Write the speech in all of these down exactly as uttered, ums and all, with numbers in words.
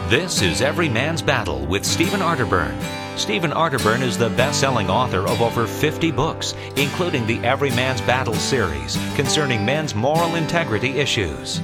This is Every Man's Battle with Stephen Arterburn. Stephen Arterburn is the best-selling author of over fifty books, including the Every Man's Battle series concerning men's moral integrity issues.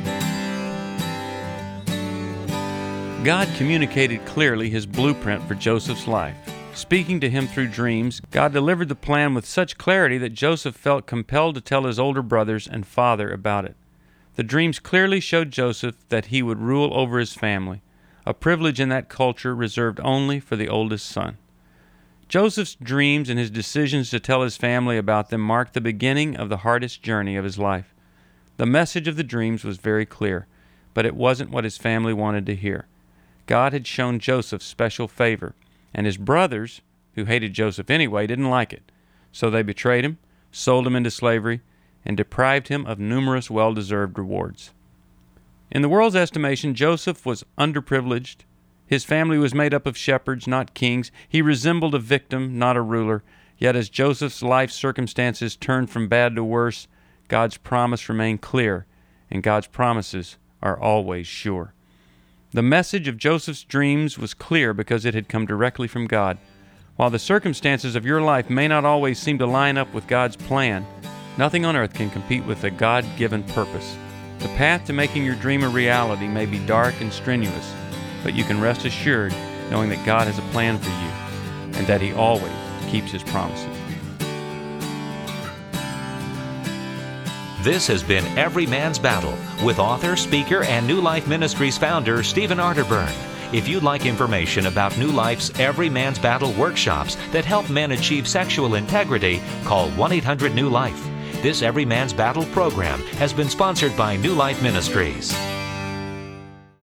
God communicated clearly His blueprint for Joseph's life. Speaking to him through dreams, God delivered the plan with such clarity that Joseph felt compelled to tell his older brothers and father about it. The dreams clearly showed Joseph that he would rule over his family, a privilege in that culture reserved only for the oldest son. Joseph's dreams and his decisions to tell his family about them marked the beginning of the hardest journey of his life. The message of the dreams was very clear, but it wasn't what his family wanted to hear. God had shown Joseph special favor, and his brothers, who hated Joseph anyway, didn't like it. So they betrayed him, sold him into slavery, and deprived him of numerous well-deserved rewards. In the world's estimation, Joseph was underprivileged. His family was made up of shepherds, not kings. He resembled a victim, not a ruler. Yet as Joseph's life circumstances turned from bad to worse, God's promise remained clear, and God's promises are always sure. The message of Joseph's dreams was clear because it had come directly from God. While the circumstances of your life may not always seem to line up with God's plan, nothing on earth can compete with a God-given purpose. The path to making your dream a reality may be dark and strenuous, but you can rest assured knowing that God has a plan for you and that He always keeps His promises. This has been Every Man's Battle with author, speaker, and New Life Ministries founder Stephen Arterburn. If you'd like information about New Life's Every Man's Battle workshops that help men achieve sexual integrity, call one eight hundred new life. This Every Man's Battle program has been sponsored by New Life Ministries.